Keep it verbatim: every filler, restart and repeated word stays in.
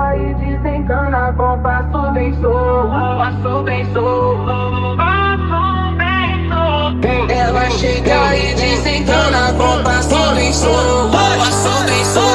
chega e desencana com passo bem solto, passo bem solto, passo bem solto. Ela chega e desencana com passo bem solto, passo bem solto.